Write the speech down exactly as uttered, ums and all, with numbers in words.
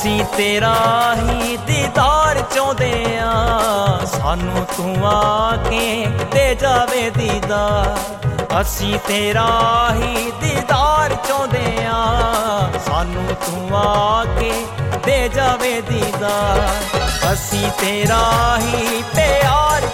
ਅਸੀਂ ਤੇਰਾ ਹੀ ਦੀਦਾਰ ਚਾਹੁੰਦੇ ਆਂ, ਸਾਨੂੰ ਤੂੰ ਆ ਕੇ ਦੇ ਜਾਵੇ ਦੀਦਾਰ। ਅਸੀਂ ਤੇਰਾ ਹੀ ਦੀਦਾਰ ਚਾਹੁੰਦੇ ਆਂ, ਸਾਨੂੰ ਤੂੰ ਆ ਕੇ ਦੇ ਜਾਵੇ ਦੀਦਾਰ। ਅਸੀਂ ਤੇਰਾ ਹੀ ਪਿਆਰ